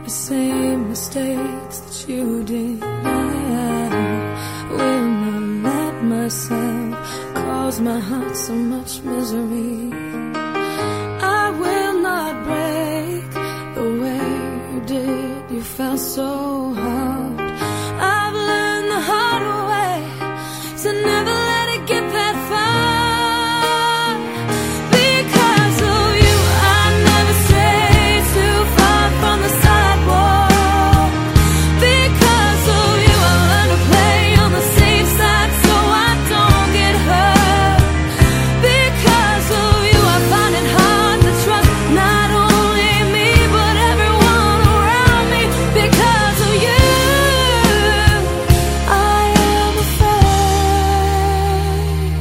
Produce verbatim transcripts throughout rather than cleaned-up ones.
the same mistakes that you did. I will not let myself cause my heart so much misery. I will not break the way you did. You felt so hard. I've learned the hard way to never let it get that far. Because of you, I never strayed too far from the sidewalk. Because of you, I learned to play on the safe side so I don't get hurt. Because of you, I find it hard to trust not only me but everyone around me. Because of you, I am afraid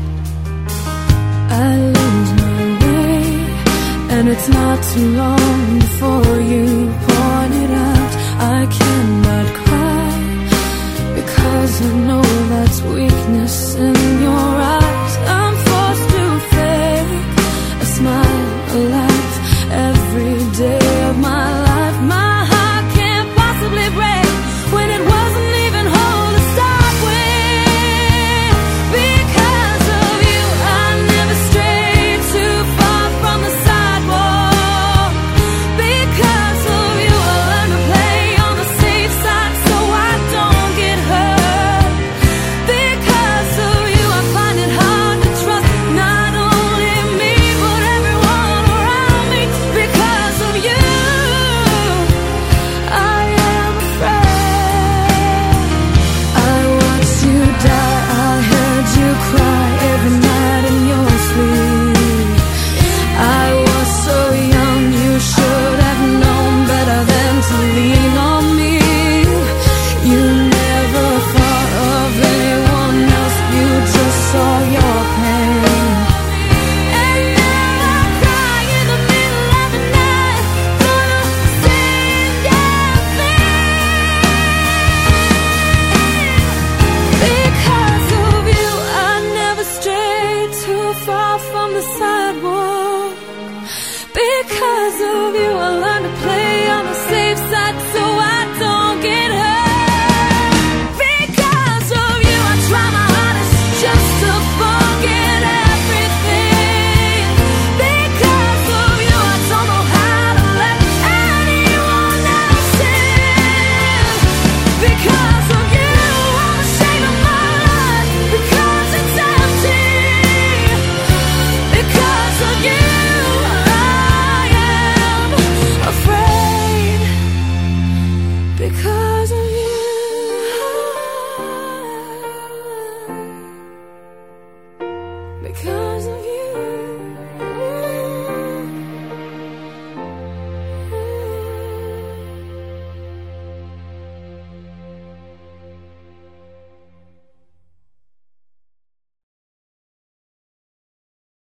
I lose my way, and it's not too long before you point it out. I cannot cry because I know that's weakness in your eyes. I'm forced to fake a smile, a laugh every day of my life. My heart can't possibly break when it wasn't even whole to start with. Because of you, I never strayed too far from the sidewalk. Because of you, I learned to play on the safe side so I don't get hurt. Because of you, I find it hard to trust not only me but everyone around me. Because of you, I am afraid. I watched you die, I heard you cry every night in your sleep. I was so young, you should have known better than to lean on me. You never thought of anyone else, you just saw your pain. And now I cry in the middle of the night for the same damn thing. Because of you, I never strayed too far from the sidewalk. Because of you, I learned